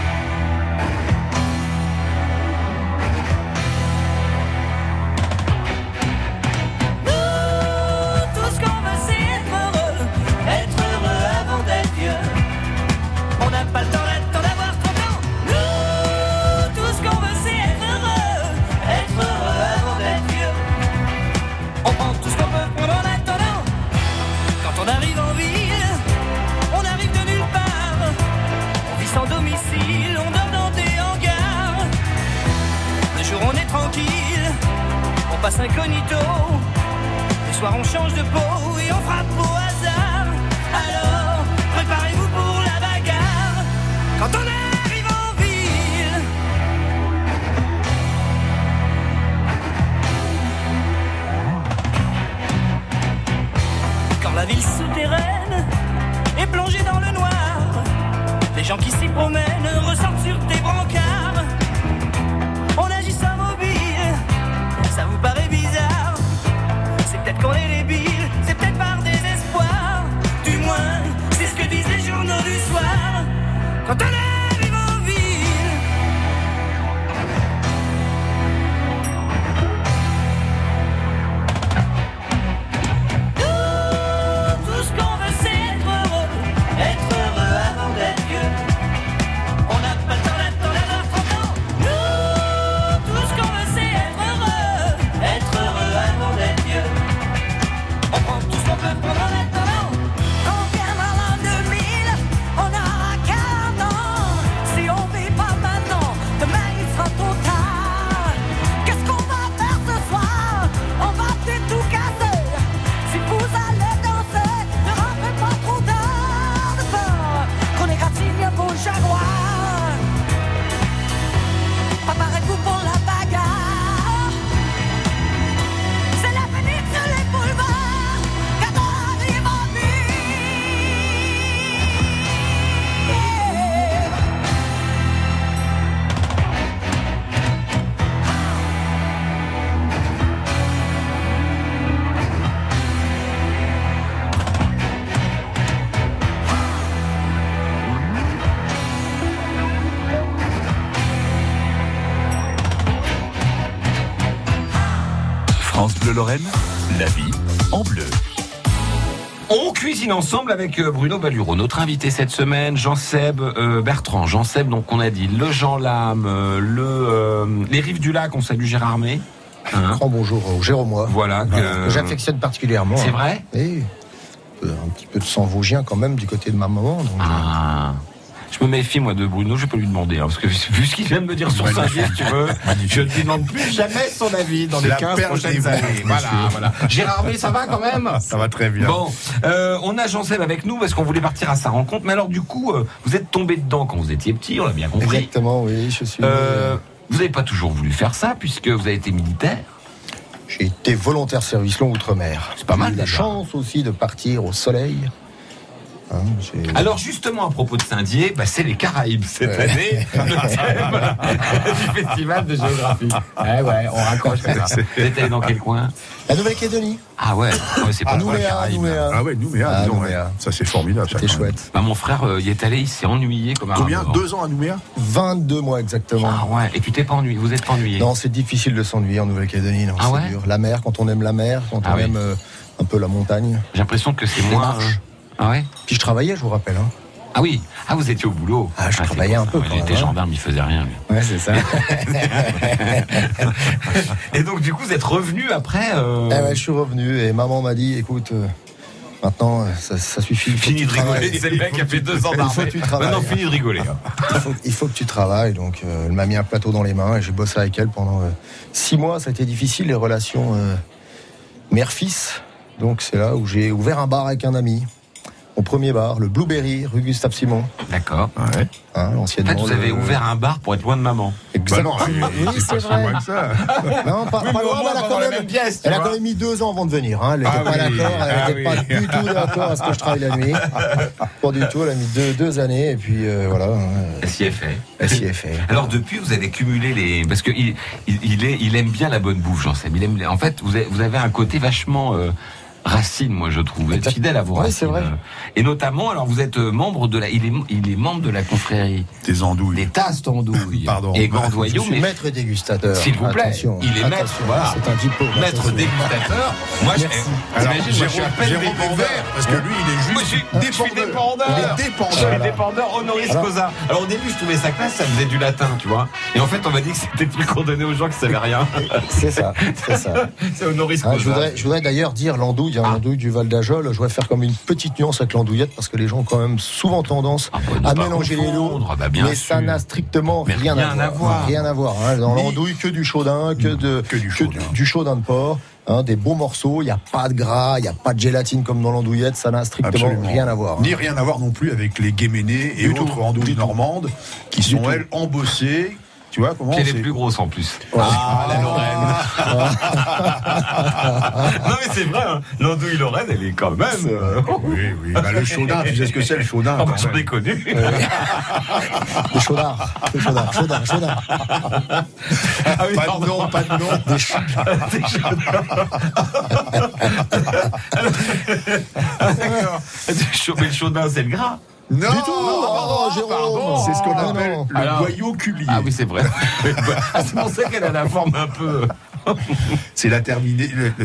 nous, tout ce qu'on veut c'est être heureux avant d'être vieux. On n'a pas le temps d'attendre d'avoir 30 ans. Nous, tout ce qu'on veut c'est être heureux avant d'être vieux. On prend tout ce qu'on peut prendre en attendant. Quand on arrive en ville, on arrive de nulle part. On vit sans domicile, on dort dans des hangars. Le jour on est tranquille, on passe incognito. Le soir on change de peau et on frappe au hasard. Alors, préparez-vous pour la bagarre. Quand on arrive en ville, quand la ville souterraine est plongée dans le noir, les gens qui s'y promènent ressortent sur des brancards. On agit sans mobile, ça vous paraît bizarre? C'est peut-être qu'on est débile, c'est peut-être par désespoir. Du moins, c'est ce que disent les journaux du soir. Quand on France Bleu Lorraine, la vie en bleu. On cuisine ensemble avec Bruno Balureau. Notre invité cette semaine, Jean-Seb Bertrand. Jean-Seb, donc on a dit le Jean Lame, les Rives du Lac, on salue Gérard May. Grand bonjour au Géromois. Voilà. Que j'affectionne particulièrement. C'est vrai ? Oui. Un petit peu de sang vosgien quand même du côté de ma maman. Donc Je me méfie, moi, de Bruno, je vais pas lui demander, parce que vu ce qu'il vient de me dire sur Saint-Dié, si tu veux, je ne lui demande plus jamais son avis dans les 15 prochaines années. Voilà. Gérard May, ça va quand même ? Ça va très bien. Bon, on a Jean-Seb avec nous parce qu'on voulait partir à sa rencontre, mais alors du coup, vous êtes tombé dedans quand vous étiez petit, on l'a bien compris. Exactement, oui, je suis... Vous n'avez pas toujours voulu faire ça, puisque vous avez été militaire. J'ai été volontaire service long outre-mer. C'est pas mal, J'ai eu la déjà. chance aussi de partir au soleil. Alors justement, à propos de Saint-Dié, c'est les Caraïbes cette année, le thème du festival de géographie. On raccroche comme ça. Vous êtes allé dans quel coin ? La Nouvelle-Calédonie. Ah ouais, c'est pas loin, les Caraïbes. Ah ouais, Nouméa, disons, Nouméa. ouais. Ça c'est formidable. C'était ça, quand même. chouette. Mon frère y est allé, il s'est ennuyé comme un Combien rat. 2 ans à Nouméa 22 mois exactement. Ah ouais, et tu t'es pas ennuyé, vous êtes pas ennuyé ? Non, c'est difficile de s'ennuyer en Nouvelle-Calédonie. Non, Ah c'est ouais dur. La mer, quand on aime la mer, quand on oui. aime un peu la montagne. J'ai l'impression que c'est Les moins... marches. Ah ouais ? Puis je travaillais, je vous rappelle. Ah oui, vous étiez au boulot. Je c'est travaillais pour un ça. peu, Ouais, quand il était même, gendarme, il faisait rien, lui. Ouais, c'est ça. Et donc du coup, vous êtes revenu après Je suis revenu et maman m'a dit, écoute, maintenant ça suffit. Fini de rigoler, c'est le mec qui a fait 2 ans Il faut que tu travailles. Maintenant, fini de rigoler. Il faut que tu travailles. Donc elle m'a mis un plateau dans les mains et j'ai bossé avec elle pendant 6 mois. Ça a été difficile, les relations mère-fils. Donc c'est là où j'ai ouvert un bar avec un ami. Mon premier bar, le Blueberry, rue Gustave Simon. D'accord. Ouais. Anciennement. En fait, vous avez ouvert un bar pour être loin de maman. Exactement. Oui, c'est pas si loin que ça. Non, pas loin, mais elle a quand même mis 2 ans avant de venir. Elle n'était pas d'accord, elle n'était pas du tout d'accord à ce que je travaille la nuit. Pas du tout, elle a mis 2 années et puis voilà. Elle s'y est fait. Elle s'y est fait. Alors depuis, vous avez cumulé les... Parce qu'il il aime bien la bonne bouffe, Jean-Seb. En fait, vous avez un côté vachement... Racine, moi je trouve, être fidèle à vos racines. C'est vrai. Et notamment, alors vous êtes membre de la, il est membre de la confrérie Des andouilles. des tasses d'andouilles. Pardon. Et Je Gandoyau, suis mais maître dégustateur. s'il vous plaît, Attention, il est maître. attention, Voilà. c'est un diplôme. maître attention. dégustateur. Moi, Alors, j'imagine, moi, je suis à peine Jérôme est dépendeur. vert, parce que lui, il est Moi, juste je suis dépendeur. Il est dépendeur. Je suis dépendeur honoris Alors- causa. Alors au début, je trouvais ça classe, ça faisait du latin, tu vois. Et en fait, on m'a dit que c'était plus condamné aux gens qui savaient rien. C'est ça, c'est ça. C'est honoris causa. Je voudrais d'ailleurs dire l'andouille, l'andouille du Val d'Ajol. Je voudrais faire comme une petite nuance avec l'andouillette parce que les gens ont quand même souvent tendance Ne à pas mélanger les lots. confondre, bien Mais sûr. ça n'a strictement Mais rien à voir. Rien à voir. Dans l'andouille, que du chaudin, que du chaudin de porc. Des beaux morceaux, il n'y a pas de gras, il n'y a pas de gélatine comme dans l'andouillette, ça n'a strictement Absolument. rien à voir. Ni rien à voir non plus avec les guéménés et Du tout. autres andouilles Du tout. normandes qui sont, elles, embossées. Tu vois comment Puis elle est c'est plus grosse en plus. Ouais. La Lorraine. Non mais c'est vrai, hein. L'andouille Lorraine, elle est quand même. Oui. Le chaudin, tu sais ce que c'est le chaudin Ah bah, quand j'en même. ai connu. Des chaudards. Chaudin. Ah oui, Pas pardon. de nom, pas de nom. D'accord. Mais le chaudin, c'est le gras. Non, Du tout. Oh, Jérôme. pardon. C'est ce qu'on Non, appelle non. le Alors- boyau culier. Ah oui, c'est vrai. C'est pour ça qu'elle a la forme un peu. C'est la terminée,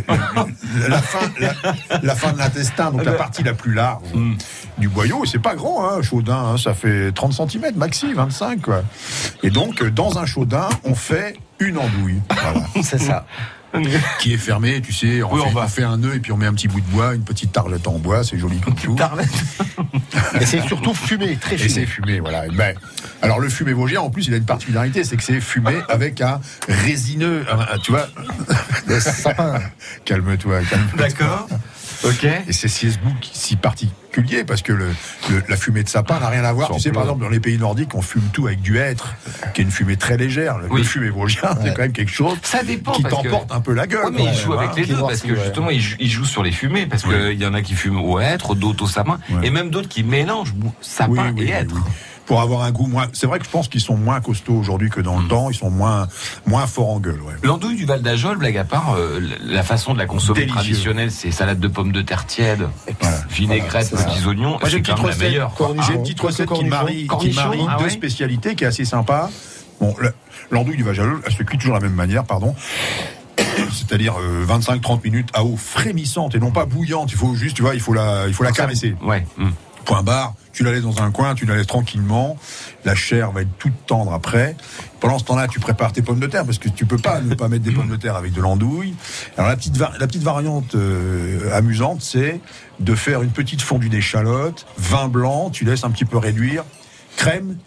la fin de l'intestin, donc la partie la plus large du boyau. Et c'est pas grand, hein, chaudin, hein, ça fait 30 cm maxi, 25 quoi. Et donc dans un chaudin, on fait une andouille, voilà, C'est ça. qui est fermée, tu sais, on fait un nœud et puis on met un petit bout de bois, une petite tarlette en bois, c'est joli comme tout. Et c'est surtout fumé, très Et fumé. c'est fumé, voilà. Alors le fumé vosgien, en plus, il a une particularité, c'est que c'est fumé avec un résineux, tu vois. Le sapin. Calme-toi. D'accord. Ok. Et c'est ce goût si particulier parce que la fumée de sapin n'a rien à voir. Sur Tu sais, plein. par exemple, dans les pays nordiques, on fume tout avec du hêtre, qui est une fumée très légère. Oui. Le fumé vosgien, c'est quand même quelque chose Ça dépend. qui parce que- t'emporte un peu la gueule. Ouais, mais quand il joue même, avec hein. les Qui deux noircit, parce que ouais. justement il joue sur les fumées parce qu'il y en a qui fument au hêtre, d'autres au sapin Ouais. et même d'autres qui mélangent sapin et hêtre. Pour avoir un goût moins. C'est vrai que je pense qu'ils sont moins costauds aujourd'hui que dans le temps. Ils sont moins forts en gueule. Ouais. L'andouille du Val d'Ajol, blague à part, la façon de la consommer Délicieux. traditionnelle, c'est salade de pommes de terre tiède, vinaigrette, Voilà, c'est petits oignons. Moi, j'ai C'est une petite quand même la recette. meilleure. quoi. J'ai une petite recette qui marie Cornichons, ah deux ouais. spécialités qui est assez sympa. Bon, l'andouille du Val d'Ajol, elle se cuit toujours de la même manière, pardon. c'est-à-dire 25-30 minutes à eau frémissante et non pas bouillante. Il faut juste, tu vois, il faut la caresser. Ouais. Point barre, tu la laisses dans un coin, tu la laisses tranquillement. La chair va être toute tendre après. Pendant ce temps-là, tu prépares tes pommes de terre parce que tu peux pas ne pas mettre des pommes de terre avec de l'andouille. Alors la petite variante amusante, c'est de faire une petite fondue d'échalotes, vin blanc, tu laisses un petit peu réduire, crème.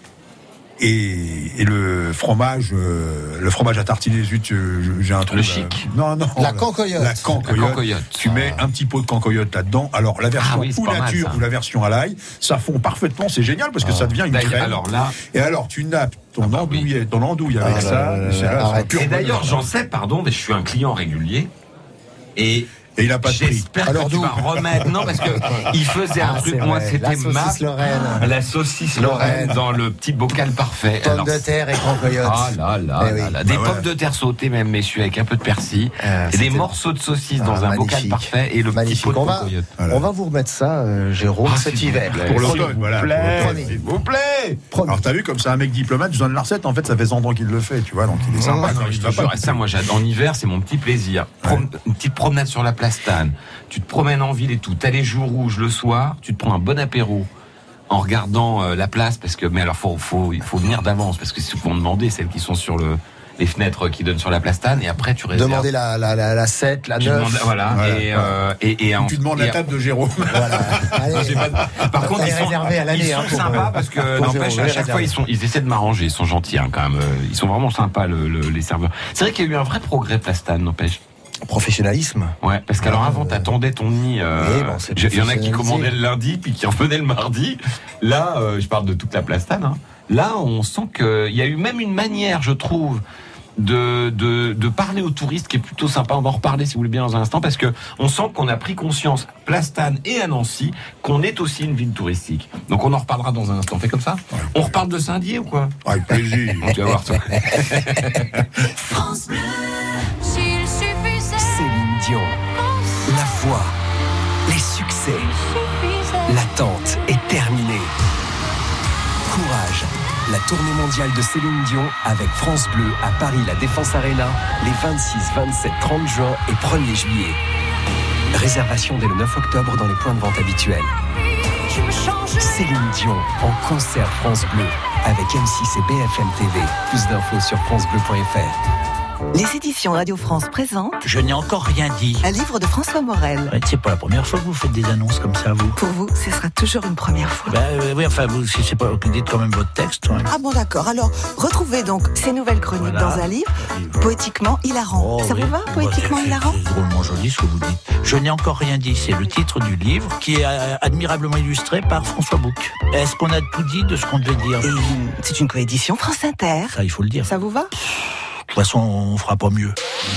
Et le fromage à tartiner, zut, j'ai un truc. Le chic. Non. La cancoyote. La cancoyote. Tu mets un petit pot de cancoyote là-dedans. Alors, la version ou nature ou la version à l'ail, ça fond parfaitement, c'est génial parce que ça devient une crème. Alors là. Et alors, tu nappes ton andouille avec ça. Et d'ailleurs, j'en sais, pardon, mais je suis un client régulier. Et il n'a pas de prix. J'espère que tu vas remettre. Non, parce que il faisait un truc, moi, c'était la saucisse Lorraine dans le petit bocal parfait. Pommes de terre et cancoyote. Ah là. Des pommes de terre sautées, même, messieurs, avec un peu de persil. Et des morceaux de saucisse dans un bocal parfait et le petit pot de cancoyote. On va vous remettre ça, Jérôme, cet hiver. Pour l'automne, voilà. S'il vous plaît. Alors, t'as vu, comme c'est un mec diplomate, je donne la recette. En fait, ça fait 100 ans qu'il le fait, tu vois, donc il est sympa. Ça, moi, j'adore. En hiver, c'est mon petit plaisir. Une petite promenade sur la Plastane. Tu te promènes en ville et tout. T'as les joues rouges le soir. Tu te prends un bon apéro en regardant la place parce que. Mais alors, il faut venir d'avance parce que c'est souvent demandé celles qui sont sur les fenêtres qui donnent sur la Plastane et après tu réserves. Demander la 7, la 9. Voilà. Et tu demandes la table de Jérôme. Voilà. Allez, par contre, ils sont sympas parce que n'empêche à chaque fois ils essaient de m'arranger. Ils sont gentils quand même. Ils sont vraiment sympas les serveurs. C'est vrai qu'il y a eu un vrai progrès Plastane, n'empêche. Professionnalisme. Ouais, parce qu'alors avant t'attendais ton nid. Il y en a qui commandaient le lundi puis qui en venaient le mardi. Là, je parle de toute la Plastane. Hein. Là, on sent qu'il y a eu même une manière, je trouve, de parler aux touristes qui est plutôt sympa. On va en reparler si vous voulez bien dans un instant parce que on sent qu'on a pris conscience, Plastane et à Nancy, qu'on est aussi une ville touristique. Donc on en reparlera dans un instant. On fait comme ça ? Ouais. On reparle de Saint-Dié ou quoi ? Avec plaisir. Tu vas voir toi. France Bleu. Céline Dion, la voix, les succès, l'attente est terminée. Courage, la tournée mondiale de Céline Dion avec France Bleu à Paris, la Défense Arena, les 26, 27, 30 juin et 1er juillet. Réservation dès le 9 octobre dans les points de vente habituels. Céline Dion en concert France Bleu avec M6 et BFM TV. Plus d'infos sur francebleu.fr. Les éditions Radio France présentent Je n'ai encore rien dit. un livre de François Morel. Ouais, c'est pas la première fois que vous faites des annonces comme ça, vous. Pour vous, ce sera toujours une première fois. Oui, enfin, vous, si c'est pas, vous dites quand même votre texte. Ouais. Ah bon, d'accord. Alors, retrouvez donc ces nouvelles chroniques dans un livre poétiquement hilarant. Ça vous va, poétiquement hilarant ? C'est drôlement joli ce que vous dites. Je n'ai encore rien dit, c'est le titre du livre qui est admirablement illustré par François Bouc. Est-ce qu'on a tout dit de ce qu'on devait dire ? Et c'est une coédition France Inter. Ça, il faut le dire. Ça vous va ? De toute façon, on fera pas mieux.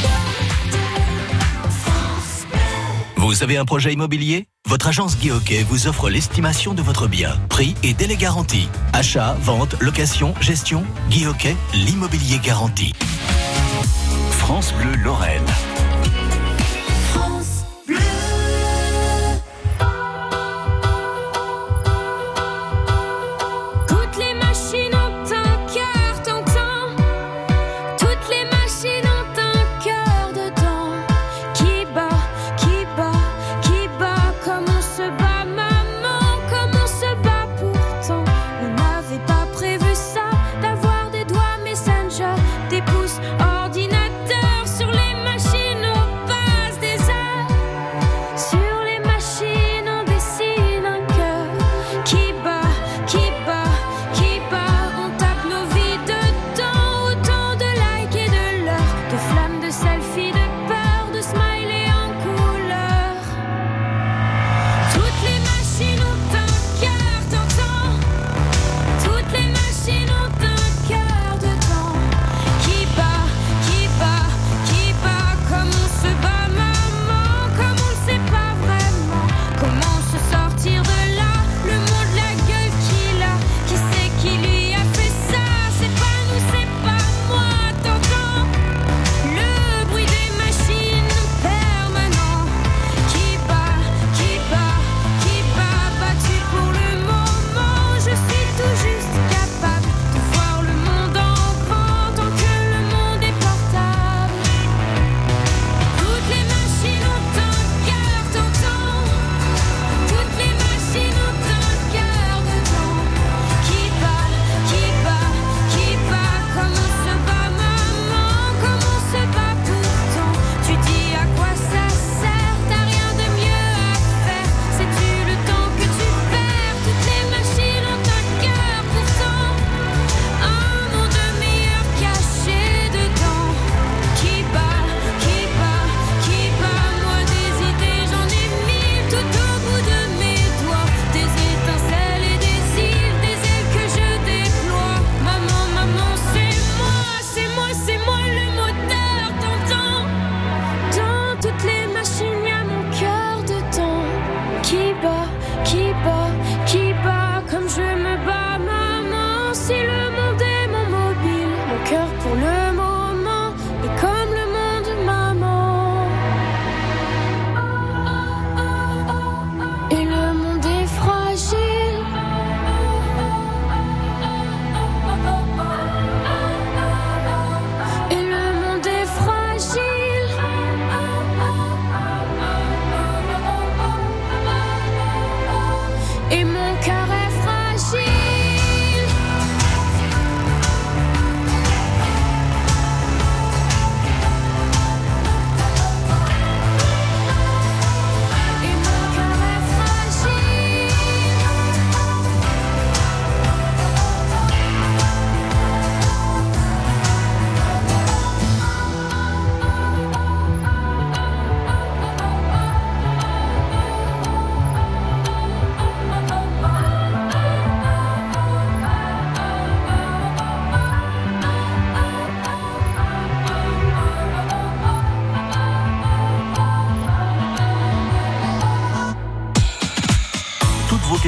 Vous avez un projet immobilier ? Votre agence Guy Hockey vous offre l'estimation de votre bien. Prix et délai garantis. Achat, vente, location, gestion. Guy Hockey, l'immobilier garanti. France Bleu Lorraine. Des pouces ordinateurs sur les machines.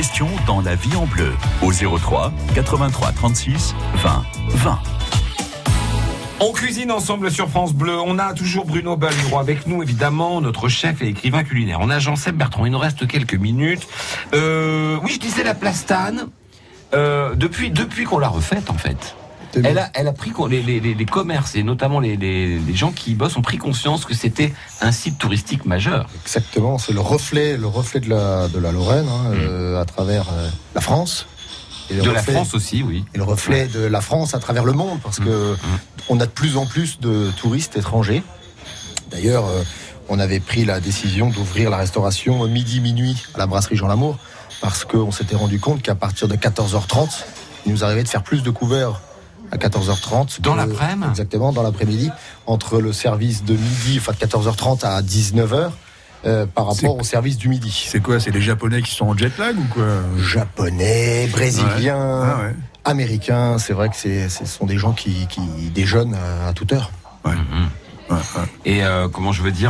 questions dans La Vie en Bleu au 03 83 36 20 20. On cuisine ensemble sur France Bleu. On a toujours Bruno Balureau avec nous, évidemment, notre chef et écrivain culinaire. On a Jean-Seb Bertrand. Il nous reste quelques minutes. Oui, je disais la plastane. Depuis qu'on l'a refaite, en fait. Elle a pris les commerces et notamment les gens qui y bossent ont pris conscience que c'était un site touristique majeur. Exactement, c'est le reflet de la Lorraine à travers la France. Et la France aussi, oui. Et le reflet de la France à travers le monde, parce que on a de plus en plus de touristes étrangers. D'ailleurs, on avait pris la décision d'ouvrir la restauration midi-minuit à la brasserie Jean Lamour, parce qu'on s'était rendu compte qu'à partir de 14h30, il nous arrivait de faire plus de couverts à 14h30. Dans l'après-midi ? Exactement, dans l'après-midi, entre le service de midi, enfin de 14h30 à 19h, par rapport au service du midi. C'est quoi? C'est les Japonais qui sont en jet lag ou quoi? Japonais, Brésiliens, Américains. C'est vrai que ce sont des gens qui déjeunent à toute heure. Ouais. Et comment je veux dire,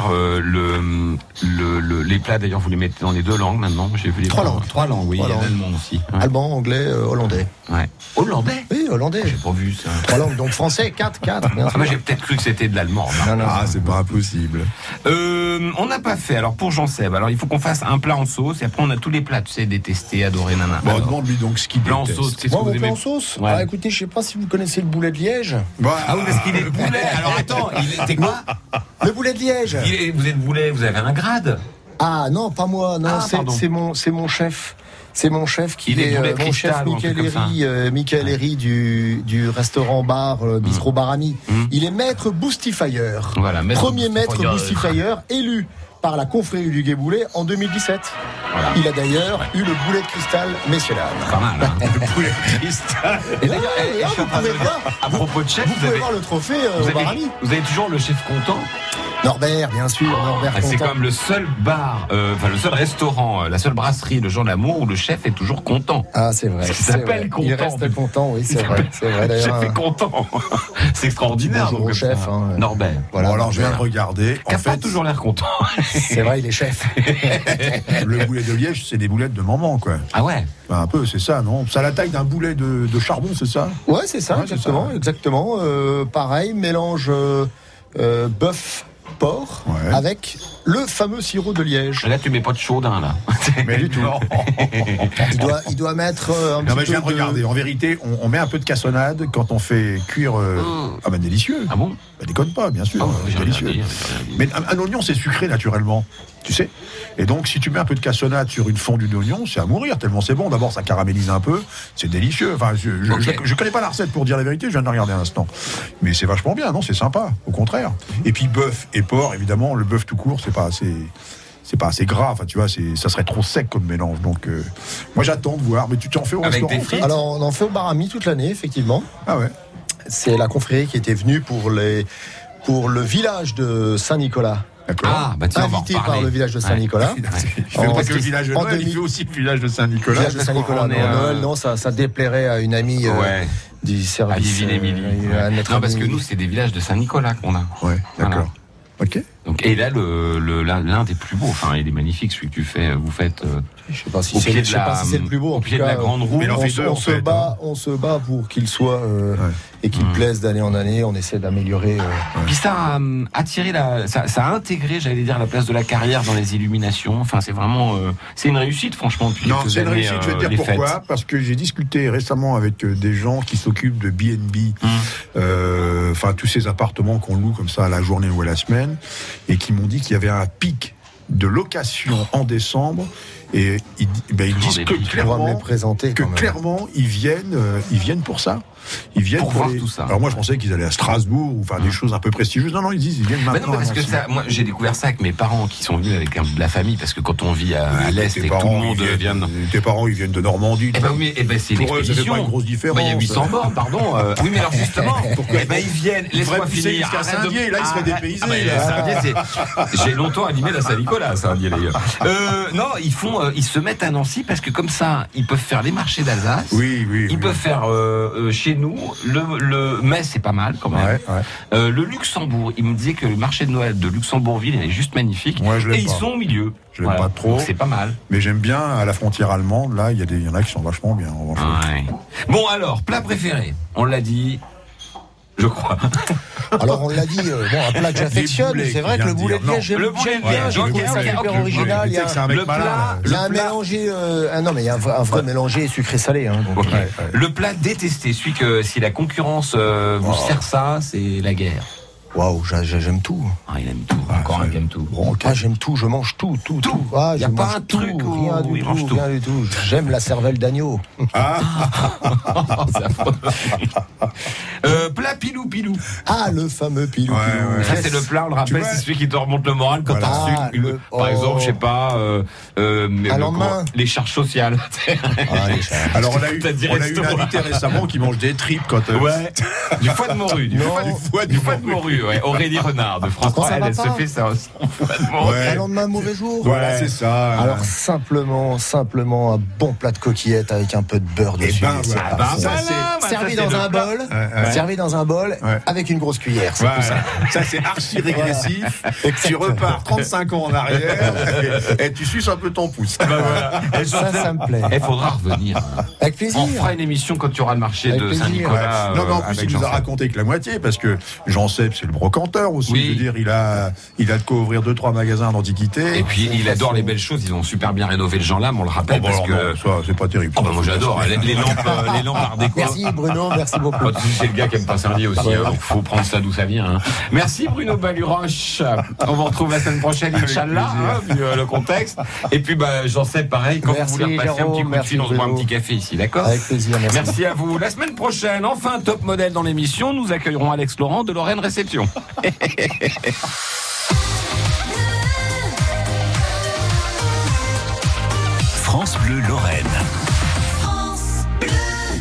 les plats d'ailleurs vous les mettez dans les deux langues maintenant. J'ai vu les trois langues, oui, trois langues. Allemand aussi. Ouais. Allemand, anglais, hollandais. Ouais. Hollandais? Oui, hollandais. J'ai pas vu ça. 3 langues, donc français, 4. Moi j'ai peut-être cru que c'était de l'allemand. Non, c'est pas impossible. On n'a pas fait. Alors pour Jean-Seb, alors il faut qu'on fasse un plat en sauce et après on a tous les plats, tu sais, détestés, adorés, nana. Bon, demande-lui donc ce qu'il plat en déteste. sauce. Qu'est-ce Moi, que vous mon plat aimez? en sauce. Ouais. Écoutez, je sais pas si vous connaissez le boulet de Liège. Ah oui, parce qu'il est boulet. Alors attends, t'es quoi? Le boulet de Liège. Vous êtes boulet, vous avez un grade? Ah non, pas moi. Non, c'est mon chef. C'est mon chef qui est mon chef Michael Herry du restaurant-bar Bistrot Barami. Il est maître Boustifayer. Voilà, Premier maître Boustifayer élu par la confrérie du Gué Boulet en 2017. Voilà. Il a d'ailleurs eu le boulet de cristal, messieurs dames. Pas mal, hein. Le boulet de cristal. Et d'ailleurs, je suis en train de dire, à propos de chef, vous pouvez voir le trophée au Barami. Vous avez toujours le chef content? Norbert, bien sûr, Norbert Contant. C'est quand même le seul bar, le seul restaurant, la seule brasserie de Jean Lamour où le chef est toujours content. Ah, c'est vrai. Ça s'appelle content. Il reste content, oui, c'est vrai. C'est vrai d'ailleurs. Le chef est content. C'est extraordinaire. Bonjour au chef. Norbert. Voilà, bon, alors je viens de regarder. Qui n'a pas toujours l'air content. C'est vrai, il est chef. Le boulet de Liège, c'est des boulettes de maman, quoi. Ah ouais? Enfin, un peu, c'est ça, non? C'est à la taille d'un boulet de charbon, c'est ça? Ouais, c'est ça, exactement. Pareil, mélange bœuf. Porc avec le fameux sirop de Liège. Là, tu mets pas de chaudin, là. Mais du tout. Il doit mettre un petit peu. Je viens de regarder. En vérité, on met un peu de cassonade quand on fait cuire. Ah ben délicieux. Ah bon? Bah, déconne pas, bien sûr. Délicieux. Mais un oignon, c'est sucré naturellement. Tu sais. Et donc, si tu mets un peu de cassonade sur une fondue d'oignon, c'est à mourir tellement c'est bon. D'abord, ça caramélise un peu. C'est délicieux. Enfin, je connais pas la recette pour dire la vérité. Je viens de la regarder un instant. Mais c'est vachement bien, non? C'est sympa. Au contraire. Et puis bœuf et porc, évidemment, le bœuf tout court, c'est pas assez gras, enfin tu vois, ça serait trop sec comme mélange. Donc moi j'attends de voir. Mais tu t'en fais au avec restaurant? Des frites? Alors on en fait au Barami toute l'année, effectivement. Ah ouais. C'est la confrérie qui était venue pour le village de Saint-Nicolas. D'accord. Ah, bah tiens, invité par le village de Saint-Nicolas. Il fait pas que le village de Noël, il fait aussi le village de Saint-Nicolas. Le village de Saint-Nicolas. Noël, non, ça déplairait à une amie du service. À Vivine Émilie. Non, parce que nous, c'est des villages de Saint-Nicolas qu'on a. Ouais, d'accord. Voilà. Ok. Donc, et là, l'un des plus beaux, enfin, il est magnifique, celui que vous faites. Je sais pas si c'est le plus beau. Au pied de la grande roue. On se bat pour qu'il soit et qu'il plaise d'année en année. On essaie d'améliorer. Puis ça a attiré ça a intégré, j'allais dire, la place de la Carrière dans les illuminations. Enfin, c'est vraiment, c'est une réussite, franchement. Depuis non, quelques c'est une années, réussite. Je vais te dire pourquoi. Fêtes. Parce que j'ai discuté récemment avec des gens qui s'occupent de B&B, enfin tous ces appartements qu'on loue comme ça à la journée ou à la semaine, et qui m'ont dit qu'il y avait un pic de location en décembre. Et ils disent que clairement ils viennent pour ça. Ils viennent pour voir tout ça. Alors moi je pensais qu'ils allaient à Strasbourg ou faire des choses un peu prestigieuses. Non, ils disent ils viennent maintenant. Non, parce que ça, moi j'ai découvert ça avec mes parents qui sont venus avec de la famille, parce que quand on vit à l'Est et que tout le monde vient. Tes parents ils viennent de Normandie. Oui, c'est une expédition. Ça fait pas une grosse différence. Il y a 800 morts, pardon. Oui, mais alors justement, ils viennent. Laisse-moi finir. Saint-Dié, là il serait dépaysé. J'ai longtemps animé la Saint-Nicolas à Saint-Dié d'ailleurs. Non, ils se mettent à Nancy parce que comme ça, ils peuvent faire les marchés d'Alsace. Oui. Ils peuvent faire chez chez nous, le Metz c'est pas mal quand même. Le Luxembourg, il me disait que le marché de Noël de Luxembourgville est juste magnifique. Et ils sont au milieu. Je l'aime pas trop. Donc c'est pas mal. Mais j'aime bien à la frontière allemande. Là, il y en a qui sont vachement bien. Bon alors, plat préféré. On l'a dit. Je crois. Alors on l'a dit, un plat que j'affectionne, c'est vrai que le boulet de liège, j'aime bien, j'ai trouvé ça super original. Il y a un mélangé, mais il y a un vrai mélangé sucré-salé. Le plat détesté, celui que si la concurrence vous sert ça, c'est la guerre. Waouh, j'aime tout. Il aime tout. Encore un qui aime tout. J'aime tout, je mange tout. Il n'y a pas un truc où rien du tout. J'aime la cervelle d'agneau. Plat pilou-pilou. Le fameux pilou-pilou. Ça, c'est le plat, on le rappelle, c'est celui qui te remonte le moral quand t'as reçu, par exemple, je sais pas, les charges sociales. Alors, on a eu une invitée récemment qui mange des tripes quand. Du foie de morue. Du foie de morue. Aurélie Renard de France 3, elle se fait ça. Un lendemain, mauvais jour. Voilà, c'est ça. Alors simplement un bon plat de coquillettes avec un peu de beurre dessus. Servi dans un bol avec une grosse cuillère. C'est tout ça. Ça c'est archi régressif. Tu repars 35 ans en arrière et tu suces un peu ton pouce. Ça me plaît. Il faudra revenir. Avec plaisir. On fera une émission quand tu auras le marché de Saint-Nicolas. Non, mais en plus, il nous a raconté que la moitié, parce que Jean-Seb, c'est le brocanteur aussi. Je veux dire, il a de quoi ouvrir 2-3 magasins d'antiquités. Et puis, il adore les belles choses. Ils ont super bien rénové le Jean Lame, on le rappelle. Parce que ça, c'est pas terrible. Moi, j'adore. Les lampes art déco. Merci, Bruno. Merci beaucoup. C'est le gars qui aime pas servir aussi. Donc, faut prendre ça d'où ça vient. Merci, Bruno Baluroche. On vous retrouve la semaine prochaine, Inch'Allah, vu le contexte. Et puis, Jean-Seb, pareil, quand vous voulez repasser un petit coup de fil, on se boit un petit café ici, d'accord? Avec plaisir, merci à vous. La semaine prochaine, enfin, top modèle dans l'émission, nous accueillerons Alex Laurent de Lorraine Réception. France Bleu Lorraine.